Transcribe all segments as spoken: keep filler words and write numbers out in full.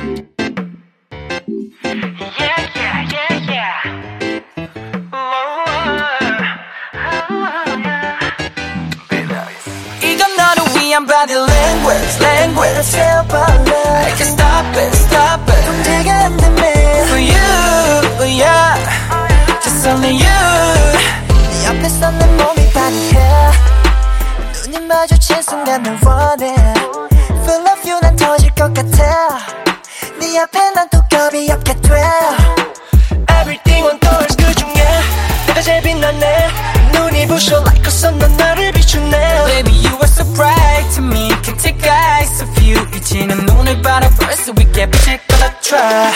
Body language, language. I can stop it, stop it. 통제가 안 되면 for you, yeah. Just only you. 네 옆에서 내 몸이 반해. 눈이 마주친 순간 널 원해. Full of you 난 터질 것 같아. 네 앞에 난 또 겁이 없게 돼. Everything on doors 그 중에 내가 제일 빛나네. 눈이 부셔 like a sun 넌 나를 비추네. Baby you are so bright to me. Can take eyes of you. 이제는 눈을 바라 벌써 있게 비칠 거라 try.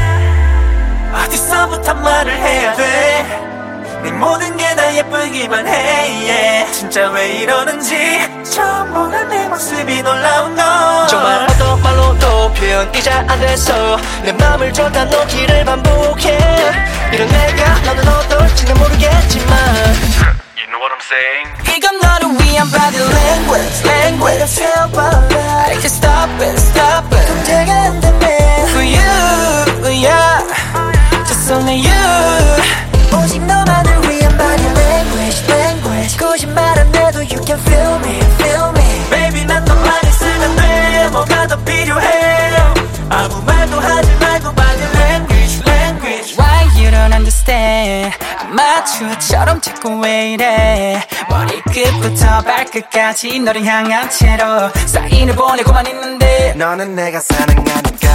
어디서부터 말을 해야 돼. 네 모든 게 다 예쁘기만 해 yeah. 진짜 왜 이러는지 처음 보는 내 모습이 놀라운 너. 정말 어떤 말로도 표현이 잘 안 돼서 내 맘을 쫓아 놓기를 반복해. 이런 내가 너는 어떨지는 모르겠지만 You know what I'm saying? 이건 너를 위한 body language, language. I can stop it, stop it. 통제가 안 되면 for you, yeah. Just only you. 오직 너만을 위한 body language, language. 거짓말 안 해도 you can feel me, feel me. Baby 난 너만 있으면 돼. 뭐가 더 필요해. 아무 말도 하지 말고 body language, language. Why you don't understand? 아마추어처럼 자꾸 왜 이래. 머리끝부터 발끝까지 너를 향한 채로 사인을 보내고만 있는데 너는 내가 사랑하니까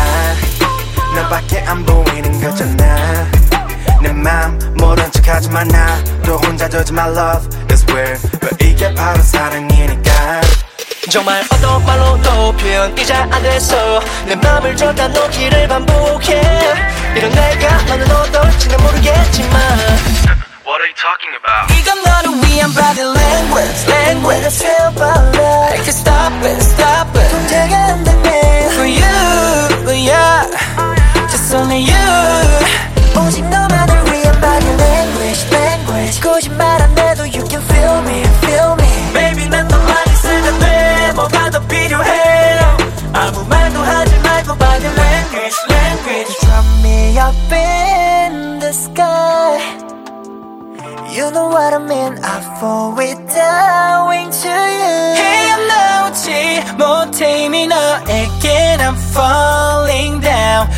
너밖에 안 보이는 거잖아. 내 맘 모른 척 하지마 나도 혼자 두지 my love is weird but 이게 바로 사랑이니까. 정말 어떤 말로도 표현이 잘 안 돼서 내 맘을 쫓아 놓기를 반복해. 이런 내가 너는 어떨지는 모르겠지만 What are you talking about? 이건 너를 위한 body language, language. I can stop it, stop it. 통제가 안 되면 for you, yeah. Just only you. 오직 너만을 위한 body language, language. 거짓말 안 해도 you can feel me, feel me. Baby 난 너만 있으면 돼. 뭐가 더 필요해. 아무 말도 하지 말고 body language, language. You drop me up in the sky. You know what I mean. I fall without into you. 헤어나오지 못해 이미 너에게 I'm falling down.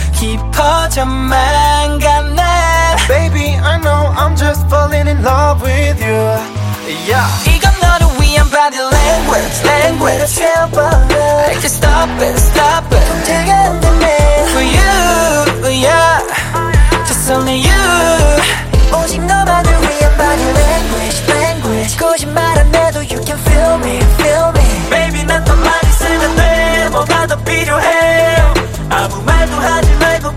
깊어져만 가나. Baby I know I'm just falling in love with you yeah. 이건 너를 위한 body language, language. I can stop it, stop it. 통제가 안 되면 for you, yeah. Just only you. 오직 너만을 위한 body language, language. 거짓말 안 해도 you can feel me, feel me. Baby 난 너만 있으면 돼. 뭐가 더 필요해. 아무 말도 하지 말고